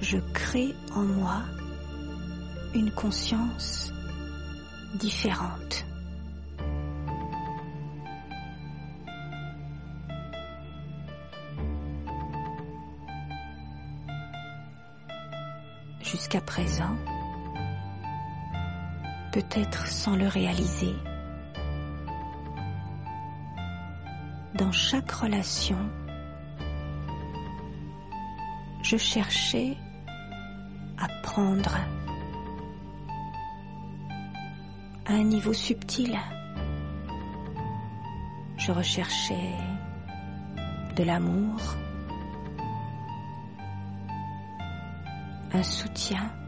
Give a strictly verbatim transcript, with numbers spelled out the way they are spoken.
je crée en moi une conscience différente. Jusqu'à présent, peut-être sans le réaliser, dans chaque relation, je cherchais à prendre à un niveau subtil. Je recherchais de l'amour, un soutien,